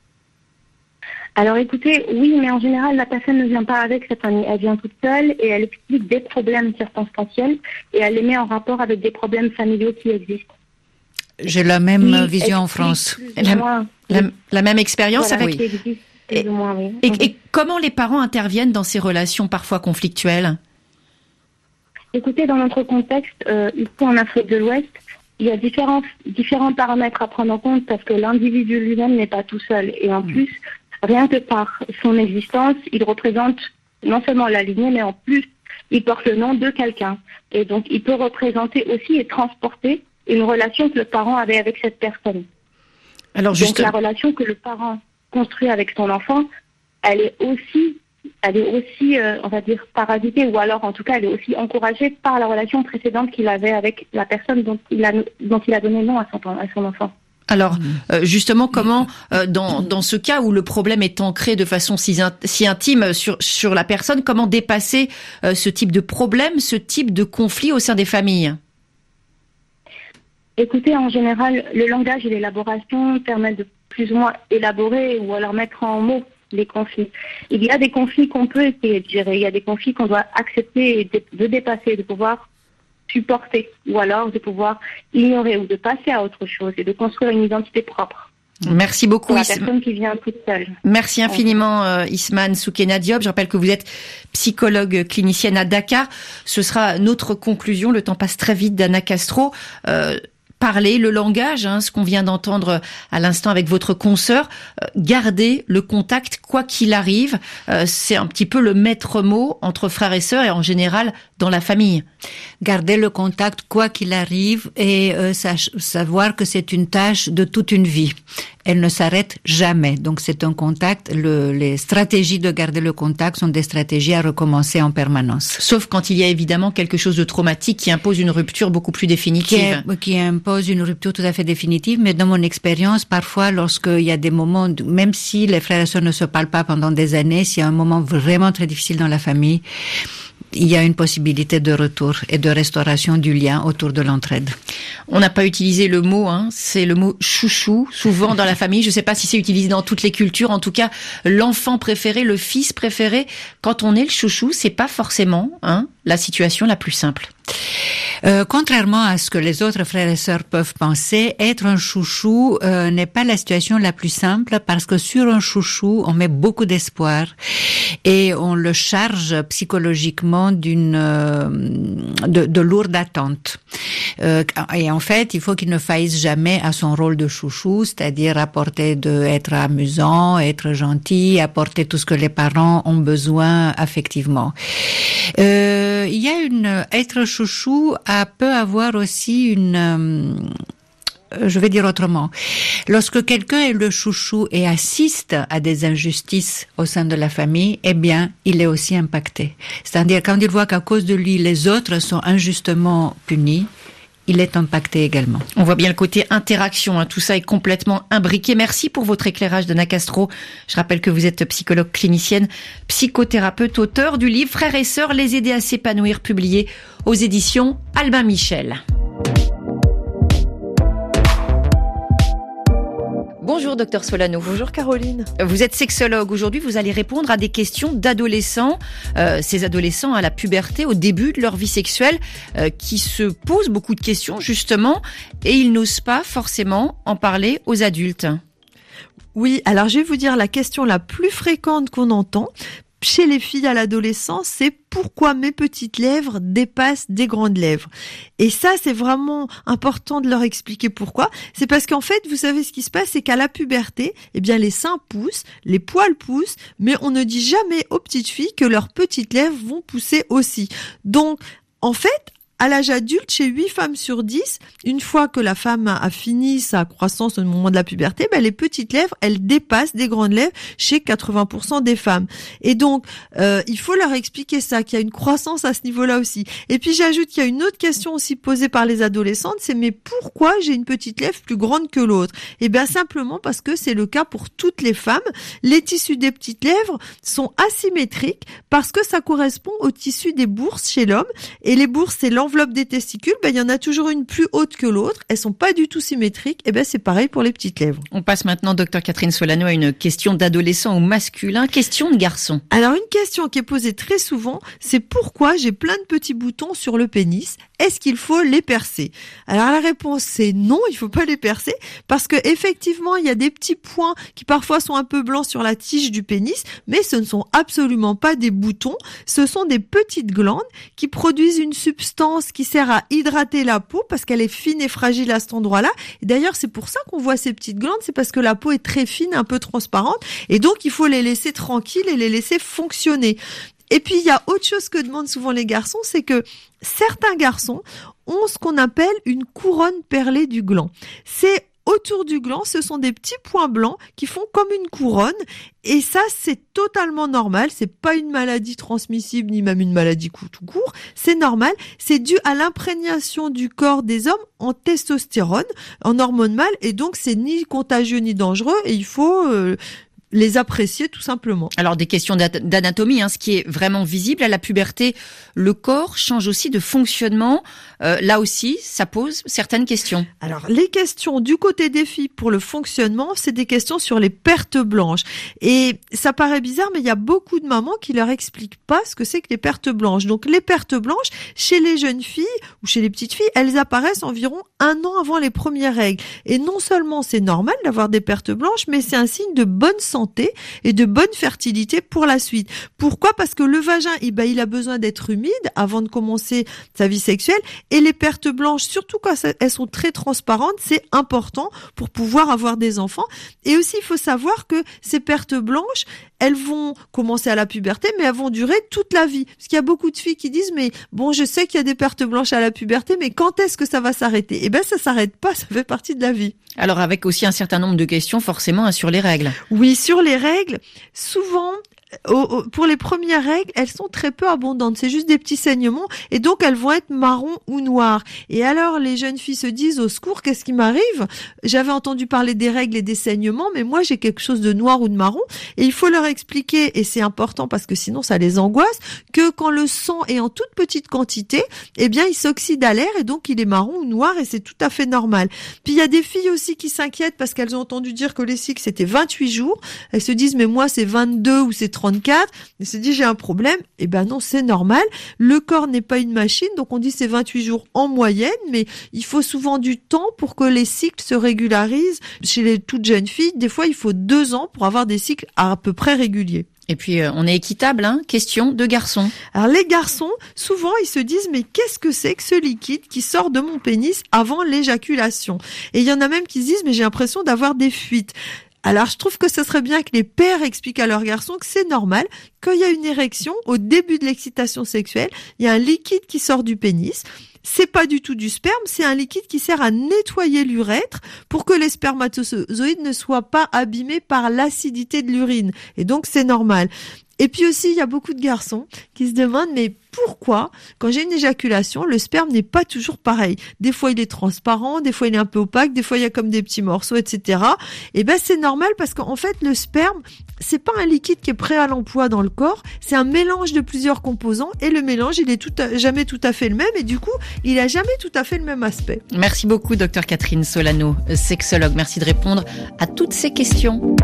Alors écoutez, oui, mais en général, la personne ne vient pas avec cette famille. Elle vient toute seule et elle explique des problèmes circonstanciels et elle les met en rapport avec des problèmes familiaux qui existent. J'ai la même oui, vision en France. La, la, la même expérience voilà, avec... Existe, et, moins, oui. et, et comment les parents interviennent dans ces relations parfois conflictuelles? Écoutez, dans notre contexte, euh, ici en Afrique de l'Ouest, il y a différents, différents paramètres à prendre en compte parce que l'individu lui-même n'est pas tout seul. Et en mmh. plus, rien que par son existence, il représente non seulement la lignée, mais en plus, il porte le nom de quelqu'un. Et donc, il peut représenter aussi et transporter une relation que le parent avait avec cette personne. Alors, donc juste... la relation que le parent construit avec son enfant, elle est aussi, elle est aussi, euh, on va dire, parasitée, ou alors en tout cas, elle est aussi encouragée par la relation précédente qu'il avait avec la personne dont il a, dont il a donné nom à son, à son enfant. Alors, euh, justement, comment, euh, dans, dans ce cas où le problème est ancré de façon si, in, si intime sur, sur la personne, comment dépasser euh, ce type de problème, ce type de conflit au sein des familles ? Écoutez, en général, le langage et l'élaboration permettent de plus ou moins élaborer ou alors mettre en mots les conflits. Il y a des conflits qu'on peut essayer de gérer, il y a des conflits qu'on doit accepter et de, de dépasser, de pouvoir supporter ou alors de pouvoir ignorer ou de passer à autre chose et de construire une identité propre. Merci beaucoup. Pour la personne qui vient toute seule. Merci infiniment euh, Ismane Soukena Diop. Je rappelle que vous êtes psychologue clinicienne à Dakar. Ce sera notre conclusion. Le temps passe très vite, Dana Castro. Euh, Parler, le langage, hein, ce qu'on vient d'entendre à l'instant avec votre consoeur, euh, garder le contact quoi qu'il arrive, euh, c'est un petit peu le maître mot entre frères et sœurs et en général dans la famille. Garder le contact quoi qu'il arrive et euh, sach- savoir que c'est une tâche de toute une vie. Elle ne s'arrête jamais. Donc c'est un contact. Le, les stratégies de garder le contact sont des stratégies à recommencer en permanence. Sauf quand il y a évidemment quelque chose de traumatique qui impose une rupture beaucoup plus définitive. Qui, est, qui impose une rupture tout à fait définitive. Mais dans mon expérience, parfois, lorsqu'il y a des moments, même si les frères et sœurs ne se parlent pas pendant des années, s'il y a un moment vraiment très difficile dans la famille, il y a une possibilité de retour et de restauration du lien autour de l'entraide. On n'a pas utilisé le mot, hein, c'est le mot chouchou, souvent dans la famille. Je ne sais pas si c'est utilisé dans toutes les cultures. En tout cas, l'enfant préféré, le fils préféré, quand on est le chouchou, c'est pas forcément hein, la situation la plus simple. Euh, contrairement à ce que les autres frères et sœurs peuvent penser, être un chouchou euh, n'est pas la situation la plus simple parce que sur un chouchou, on met beaucoup d'espoir et on le charge psychologiquement d'une euh, de, de lourdes attentes. Euh, et en fait, il faut qu'il ne faillisse jamais à son rôle de chouchou, c'est-à-dire apporter de être amusant, être gentil, apporter tout ce que les parents ont besoin affectivement. Euh, il y a une être chouchou a, peut avoir aussi une euh, je vais dire autrement. Lorsque quelqu'un est le chouchou et assiste à des injustices au sein de la famille, eh bien, il est aussi impacté. C'est-à-dire quand il voit qu'à cause de lui, les autres sont injustement punis, il est impacté également. On voit bien le côté interaction, hein. Tout ça est complètement imbriqué. Merci pour votre éclairage, Dana Castro. Je rappelle que vous êtes psychologue clinicienne, psychothérapeute, auteur du livre Frères et sœurs, les aider à s'épanouir, publié aux éditions Albin Michel. Bonjour docteur Solano. Bonjour Caroline. Vous êtes sexologue. Aujourd'hui, vous allez répondre à des questions d'adolescents. Euh, ces adolescents à la puberté, au début de leur vie sexuelle, euh, qui se posent beaucoup de questions justement et ils n'osent pas forcément en parler aux adultes. Oui, alors je vais vous dire la question la plus fréquente qu'on entend. chez les filles à l'adolescence, c'est pourquoi mes petites lèvres dépassent des grandes lèvres. Et ça, c'est vraiment important de leur expliquer pourquoi. C'est parce qu'en fait, vous savez ce qui se passe, c'est qu'à la puberté, eh bien, les seins poussent, les poils poussent, mais on ne dit jamais aux petites filles que leurs petites lèvres vont pousser aussi. Donc, en fait, à l'âge adulte, chez huit femmes sur dix, une fois que la femme a fini sa croissance au moment de la puberté, ben les petites lèvres, elles dépassent des grandes lèvres chez quatre-vingts pour cent des femmes. Et donc, euh, il faut leur expliquer ça, qu'il y a une croissance à ce niveau-là aussi. Et puis, j'ajoute qu'il y a une autre question aussi posée par les adolescentes, c'est mais pourquoi j'ai une petite lèvre plus grande que l'autre? Eh bien, simplement parce que c'est le cas pour toutes les femmes. Les tissus des petites lèvres sont asymétriques parce que ça correspond au tissu des bourses chez l'homme. Et les bourses, c'est l'enveloppe des testicules, ben, il y en a toujours une plus haute que l'autre. Elles sont pas du tout symétriques. Et ben, c'est pareil pour les petites lèvres. On passe maintenant, docteur Catherine Solano, à une question d'adolescent ou masculin, question de garçon. Alors, une question qui est posée très souvent, c'est pourquoi j'ai plein de petits boutons sur le pénis? Est-ce qu'il faut les percer? Alors, la réponse, c'est non, il faut pas les percer parce que, effectivement, il y a des petits points qui parfois sont un peu blancs sur la tige du pénis, mais ce ne sont absolument pas des boutons. Ce sont des petites glandes qui produisent une substance qui sert à hydrater la peau parce qu'elle est fine et fragile à cet endroit-là. Et d'ailleurs, c'est pour ça qu'on voit ces petites glandes, c'est parce que la peau est très fine, un peu transparente, et donc il faut les laisser tranquilles et les laisser fonctionner. Et puis, il y a autre chose que demandent souvent les garçons, c'est que certains garçons ont ce qu'on appelle une couronne perlée du gland. C'est autour du gland, ce sont des petits points blancs qui font comme une couronne. Et ça, c'est totalement normal. C'est pas une maladie transmissible, ni même une maladie tout court. C'est normal. C'est dû à l'imprégnation du corps des hommes en testostérone, en hormone mâle. Et donc, c'est ni contagieux ni dangereux. Et il faut euh, les apprécier tout simplement. Alors des questions d'anatomie, hein, ce qui est vraiment visible à la puberté, le corps change aussi de fonctionnement. Euh, là aussi, ça pose certaines questions. Alors les questions du côté des filles pour le fonctionnement, c'est des questions sur les pertes blanches. Et ça paraît bizarre, mais il y a beaucoup de mamans qui leur expliquent pas ce que c'est que les pertes blanches. Donc les pertes blanches, chez les jeunes filles ou chez les petites filles, elles apparaissent environ un an avant les premières règles. Et non seulement c'est normal d'avoir des pertes blanches, mais c'est un signe de bonne santé et de bonne fertilité pour la suite. Pourquoi? Parce que le vagin, eh ben, il a besoin d'être humide avant de commencer sa vie sexuelle, et les pertes blanches, surtout quand elles sont très transparentes, c'est important pour pouvoir avoir des enfants. Et aussi, il faut savoir que ces pertes blanches, elles vont commencer à la puberté, mais elles vont durer toute la vie. Parce qu'il y a beaucoup de filles qui disent, mais bon, je sais qu'il y a des pertes blanches à la puberté, mais quand est-ce que ça va s'arrêter? Eh ben, ça s'arrête pas, ça fait partie de la vie. Alors, avec aussi un certain nombre de questions, forcément, sur les règles. Oui, sur les règles, souvent, Au, au, pour les premières règles, elles sont très peu abondantes. C'est juste des petits saignements et donc elles vont être marron ou noires. Et alors les jeunes filles se disent au secours, qu'est-ce qui m'arrive? J'avais entendu parler des règles et des saignements, mais moi j'ai quelque chose de noir ou de marron. Et il faut leur expliquer, et c'est important parce que sinon ça les angoisse, que quand le sang est en toute petite quantité, eh bien il s'oxyde à l'air et donc il est marron ou noir et c'est tout à fait normal. Puis il y a des filles aussi qui s'inquiètent parce qu'elles ont entendu dire que les cycles c'était vingt-huit jours. Elles se disent mais moi c'est vingt-deux ou c'est trente-quatre, et se dit j'ai un problème. Eh ben non, c'est normal. Le corps n'est pas une machine, donc on dit c'est vingt-huit jours en moyenne, mais il faut souvent du temps pour que les cycles se régularisent. Chez les toutes jeunes filles, des fois il faut deux ans pour avoir des cycles à peu près réguliers. Et puis, euh, on est équitable, hein. Question de garçons. Alors, les garçons, souvent, ils se disent, mais qu'est-ce que c'est que ce liquide qui sort de mon pénis avant l'éjaculation? Et il y en a même qui se disent, mais j'ai l'impression d'avoir des fuites. Alors, je trouve que ce serait bien que les pères expliquent à leurs garçons que c'est normal, quand il y a une érection, au début de l'excitation sexuelle, il y a un liquide qui sort du pénis. C'est pas du tout du sperme, c'est un liquide qui sert à nettoyer l'urètre pour que les spermatozoïdes ne soient pas abîmés par l'acidité de l'urine. Et donc, c'est normal. Et puis aussi, il y a beaucoup de garçons qui se demandent, mais pourquoi, quand j'ai une éjaculation, le sperme n'est pas toujours pareil? Des fois, il est transparent, des fois, il est un peu opaque, des fois, il y a comme des petits morceaux, et cetera. Et ben, c'est normal parce qu'en fait, le sperme, c'est pas un liquide qui est prêt à l'emploi dans le corps, c'est un mélange de plusieurs composants et le mélange, il est tout à, jamais tout à fait le même et du coup, il a jamais tout à fait le même aspect. Merci beaucoup, docteur Catherine Solano, sexologue. Merci de répondre à toutes ces questions.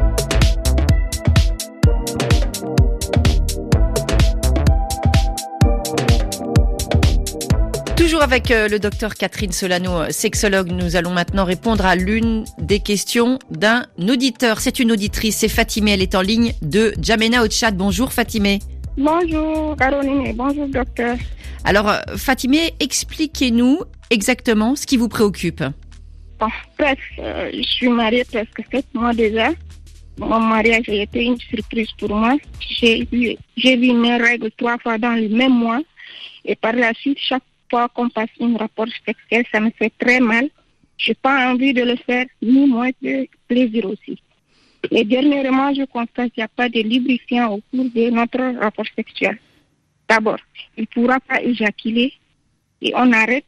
Toujours Toujours avec euh, le docteur Catherine Solano, sexologue. Nous allons maintenant répondre à l'une des questions d'un auditeur. C'est une auditrice, c'est Fatimé. Elle est en ligne de Djamena au Tchad. Bonjour Fatimé. Bonjour Caroline et bonjour docteur. Alors euh, Fatimé, expliquez-nous exactement ce qui vous préoccupe. Bon, presque, euh, je suis mariée presque sept mois déjà. Mon mariage a été une surprise pour moi. J'ai vu, j'ai vu mes règles trois fois dans le même mois. Et par la suite, chaque fois qu'on passe un rapport sexuel, ça me fait très mal. Je n'ai pas envie de le faire, ni moins de plaisir aussi. Et dernièrement, je constate qu'il n'y a pas de lubrifiant au cours de notre rapport sexuel. D'abord, il ne pourra pas éjaculer et on arrête,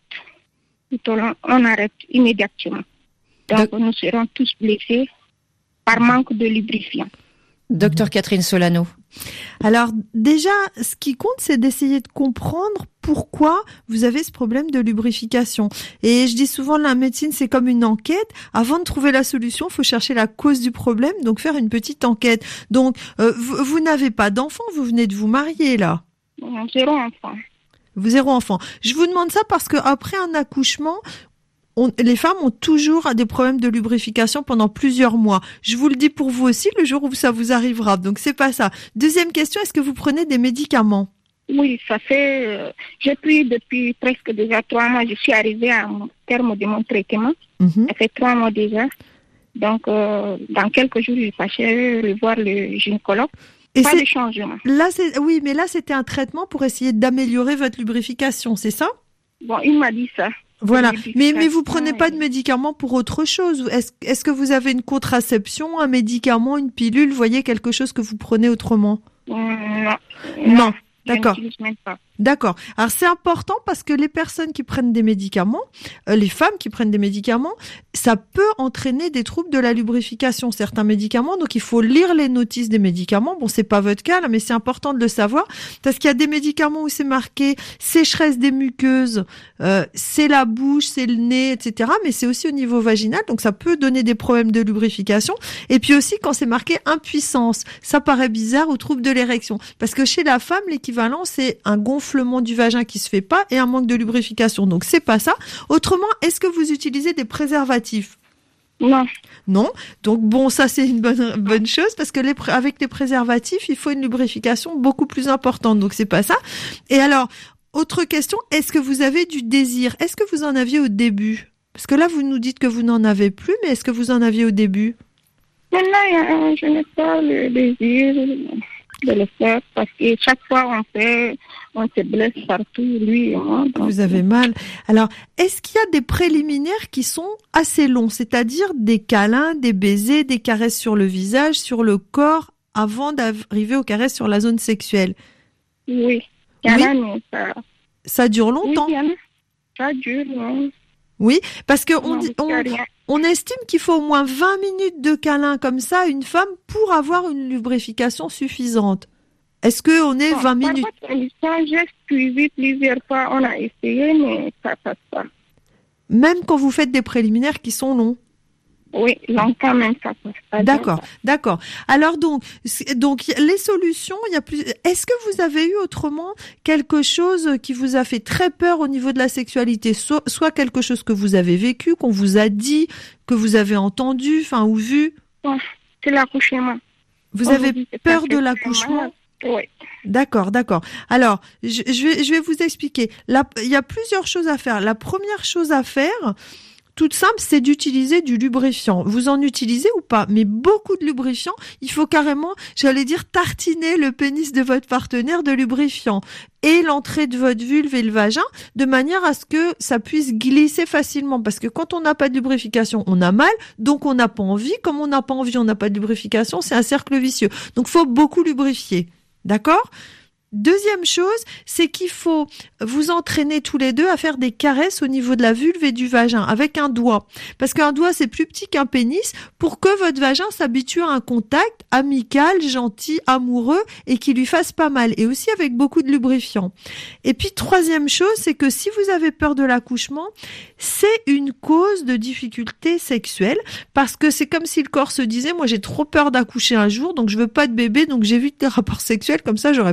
on arrête immédiatement. Donc, de... nous serons tous blessés par manque de lubrifiant. Docteur Catherine Solano. Alors déjà, ce qui compte, c'est d'essayer de comprendre pourquoi vous avez ce problème de lubrification. Et je dis souvent, la médecine, c'est comme une enquête. Avant de trouver la solution, il faut chercher la cause du problème, donc faire une petite enquête. Donc, euh, vous, vous n'avez pas d'enfant, vous venez de vous marier là. Zéro enfant. Vous zéro enfant. Je vous demande ça parce que après un accouchement, On, les femmes ont toujours des problèmes de lubrification pendant plusieurs mois. Je vous le dis pour vous aussi, le jour où ça vous arrivera. Donc, c'est pas ça. Deuxième question, est-ce que vous prenez des médicaments? Oui, ça fait... Euh, j'ai pris depuis presque déjà trois mois. Je suis arrivée à un terme de mon traitement. Mm-hmm. Ça fait trois mois déjà. Donc, euh, dans quelques jours, je vais revoir le gynécologue. Et pas de changement. Là, c'est, oui, mais là, c'était un traitement pour essayer d'améliorer votre lubrification, c'est ça? Bon, il m'a dit ça. Voilà, mais mais vous prenez pas de médicaments pour autre chose. Est-ce est-ce que vous avez une contraception, un médicament, une pilule, vous voyez quelque chose que vous prenez autrement? Non. Non. D'accord. Même pas. D'accord. Alors c'est important parce que les personnes qui prennent des médicaments, euh, les femmes qui prennent des médicaments, ça peut entraîner des troubles de la lubrification, certains médicaments. Donc il faut lire les notices des médicaments. Bon, c'est pas votre cas là, mais c'est important de le savoir parce qu'il y a des médicaments où c'est marqué sécheresse des muqueuses, euh, c'est la bouche, c'est le nez, et cetera. Mais c'est aussi au niveau vaginal, donc ça peut donner des problèmes de lubrification. Et puis aussi quand c'est marqué impuissance, ça paraît bizarre, ou trouble de l'érection, parce que chez la femme l'équivalent c'est un gonflement du vagin qui se fait pas et un manque de lubrification. Donc c'est pas ça. Autrement, est-ce que vous utilisez des préservatifs? Non. Non. Donc bon, ça c'est une bonne bonne chose parce que les, avec les préservatifs, il faut une lubrification beaucoup plus importante. Donc c'est pas ça. Et alors, autre question, est-ce que vous avez du désir? Est-ce que vous en aviez au début? Parce que là, vous nous dites que vous n'en avez plus, mais est-ce que vous en aviez au début? Maintenant, je n'ai pas le désir de le faire parce que chaque fois on fait, on se blesse partout, lui et moi. Donc... Vous avez mal. Alors, est-ce qu'il y a des préliminaires qui sont assez longs, c'est-à-dire des câlins, des baisers, des caresses sur le visage, sur le corps, avant d'arriver aux caresses sur la zone sexuelle? Oui. Câlin, oui. Ça... ça dure longtemps. Oui, ça dure. Oui, oui parce que on, on, on estime qu'il faut au moins vingt minutes de câlin comme ça à une femme pour avoir une lubrification suffisante. Est-ce qu'on est bon, vingt minutes? J'ai suivi plusieurs fois, on a essayé, mais ça passe pas. Même quand vous faites des préliminaires qui sont longs? Oui, longtemps même, ça passe pas. D'accord, d'accord. Alors donc, donc les solutions, il y a plus. Est-ce que vous avez eu autrement quelque chose qui vous a fait très peur au niveau de la sexualité, so, soit quelque chose que vous avez vécu, qu'on vous a dit, que vous avez entendu, enfin ou vu? Bon, c'est l'accouchement. Vous on avez vous peur de l'accouchement? Oui. D'accord, d'accord. Alors, je, je vais, je vais vous expliquer. Là, il y a plusieurs choses à faire. La première chose à faire, toute simple, c'est d'utiliser du lubrifiant. Vous en utilisez ou pas? Mais beaucoup de lubrifiant. Il faut carrément, j'allais dire, tartiner le pénis de votre partenaire de lubrifiant et l'entrée de votre vulve et le vagin de manière à ce que ça puisse glisser facilement. Parce que quand on n'a pas de lubrification, on a mal, donc on n'a pas envie. Comme on n'a pas envie, on n'a pas de lubrification, c'est un cercle vicieux. Donc, il faut beaucoup lubrifier. D'accord? Deuxième chose, c'est qu'il faut vous entraîner tous les deux à faire des caresses au niveau de la vulve et du vagin avec un doigt. Parce qu'un doigt, c'est plus petit qu'un pénis pour que votre vagin s'habitue à un contact amical, gentil, amoureux et qui lui fasse pas mal. Et aussi avec beaucoup de lubrifiant. Et puis, troisième chose, c'est que si vous avez peur de l'accouchement, c'est une cause de difficulté sexuelle parce que c'est comme si le corps se disait, moi j'ai trop peur d'accoucher un jour, donc je veux pas de bébé, donc j'évite des rapports sexuels, comme ça j'aurai pas de problème.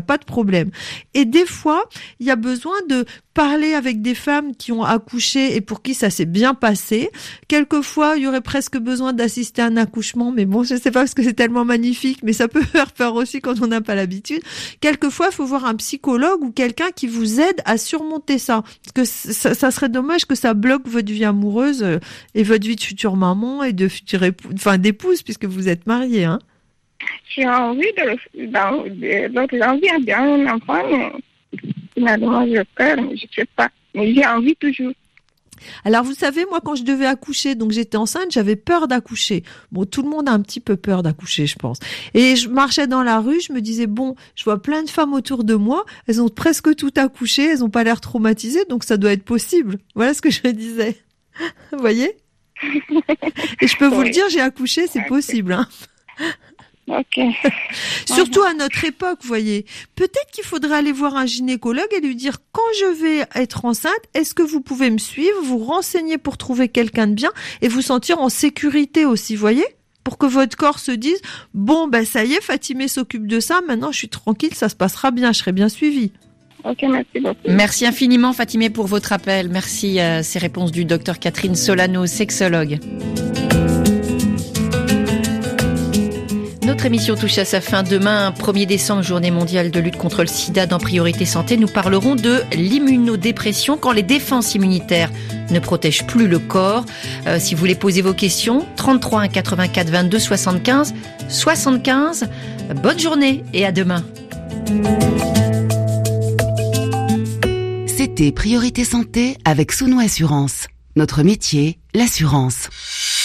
problème. Et des fois, il y a besoin de parler avec des femmes qui ont accouché et pour qui ça s'est bien passé. Quelquefois, il y aurait presque besoin d'assister à un accouchement, mais bon, je sais pas parce que c'est tellement magnifique, mais ça peut faire peur aussi quand on n'a pas l'habitude. Quelquefois, il faut voir un psychologue ou quelqu'un qui vous aide à surmonter ça. Parce que ça, ça serait dommage que ça bloque votre vie amoureuse et votre vie de future maman et de future épouse, enfin d'épouse, puisque vous êtes mariée, hein. J'ai envie de, dans, de, donc j'ai envie d'avoir un enfant, mais finalement j'ai peur, mais je sais pas. Mais j'ai envie toujours. Alors vous savez, moi quand je devais accoucher, donc j'étais enceinte, j'avais peur d'accoucher. Bon, tout le monde a un petit peu peur d'accoucher, je pense. Et je marchais dans la rue, je me disais, bon, je vois plein de femmes autour de moi, elles ont presque toutes accouché, elles ont pas l'air traumatisées, donc ça doit être possible. Voilà ce que je me disais. Vous voyez? Et je peux vous oui. le dire, j'ai accouché, c'est okay. possible, hein. Ok. Surtout à notre époque, vous voyez. Peut-être qu'il faudrait aller voir un gynécologue et lui dire, quand je vais être enceinte, est-ce que vous pouvez me suivre, vous renseigner pour trouver quelqu'un de bien et vous sentir en sécurité aussi, vous voyez? Pour que votre corps se dise, bon, ben, ça y est, Fatimé s'occupe de ça, maintenant je suis tranquille, ça se passera bien, je serai bien suivie. Ok, merci beaucoup. Merci infiniment, Fatimé, pour votre appel. Merci à ces réponses du docteur Catherine Solano, sexologue. Notre émission touche à sa fin. Demain, premier décembre, journée mondiale de lutte contre le sida dans Priorité Santé. Nous parlerons de l'immunodépression quand les défenses immunitaires ne protègent plus le corps. Euh, si vous voulez poser vos questions, trente-trois un quatre-vingt-quatre vingt-deux soixante-quinze soixante-quinze. Bonne journée et à demain. C'était Priorité Santé avec Souno Assurance. Notre métier, l'assurance.